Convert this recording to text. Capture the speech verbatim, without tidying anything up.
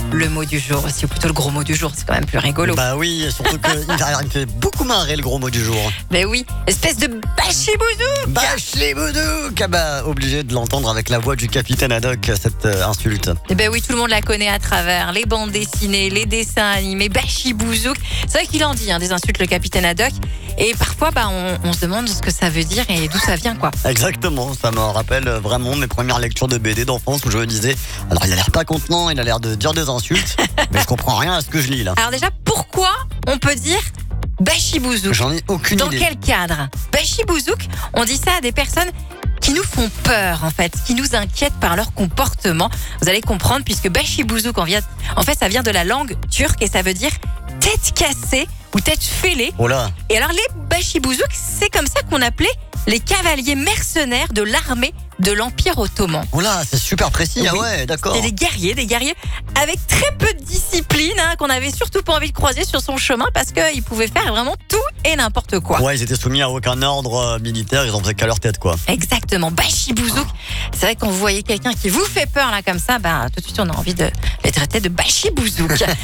le mot du jour aussi, ou plutôt le gros mot du jour, c'est quand même plus rigolo. Bah oui, surtout qu'il me fait beaucoup marrer le gros mot du jour. Ben oui, espèce de bachibouzouk. Bachibouzouk. Ah bah, obligé de l'entendre avec la voix du capitaine Haddock, cette euh, insulte. Eh ben oui, tout le monde la connaît à travers les bandes dessinées, les dessins animés, bachibouzouk. C'est vrai qu'il en dit hein, des insultes, le capitaine Haddock. Et parfois, bah, on, on se demande ce que ça veut dire et d'où ça vient, quoi. Exactement, ça me rappelle vraiment mes premières lectures de B D d'enfance où je me disais, alors il a l'air pas contenant, il a l'air de dire des insultes, mais je comprends rien à ce que je lis là. Alors déjà, pourquoi on peut dire bachibouzouk? J'en ai aucune Dans idée. quel cadre? Bachibouzouk, on dit ça à des personnes qui nous font peur, en fait, qui nous inquiètent par leur comportement. Vous allez comprendre, puisque bachibouzouk, en, vient, en fait, ça vient de la langue turque et ça veut dire tête cassée ou tête fêlée. Oh là. Et alors, les bachibouzouk, c'est comme ça qu'on appelait les cavaliers mercenaires de l'armée de l'Empire ottoman. Oh là, c'est super précis, ah Oui. ouais, d'accord. C'était des guerriers, des guerriers avec très peu de discipline, hein, qu'on avait surtout pas envie de croiser sur son chemin parce qu'ils pouvaient faire vraiment tout et n'importe quoi. Ouais, ils étaient soumis à aucun ordre euh, militaire, ils en faisaient qu'à leur tête, quoi. Exactement, bachibouzouk. C'est vrai que quand vous voyez quelqu'un qui vous fait peur là comme ça, bah, tout de suite on a envie de les traiter de bachibouzouk.